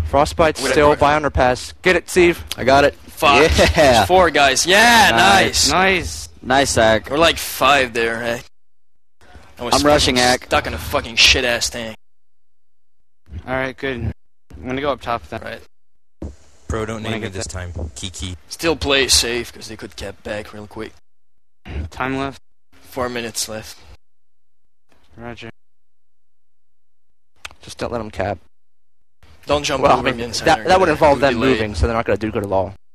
Frostbite's still by underpass. Get it, Steve. I got it. Fuck. Yeah. There's 4 guys. Yeah, nice. Nice. Nice, Zach. We're like 5 there, hey. I'm rushing, Ack. Stuck in a fucking shit-ass tank. Alright, good. I'm gonna go up top then. Right. Bro, don't name it this time. Kiki. Still play safe, because they could get back real quick. Time left. 4 minutes left. Roger. Just don't let them cap. Don't jump Well, I moving mean, inside. that would involve them delay. moving, so they're not going to do good at all.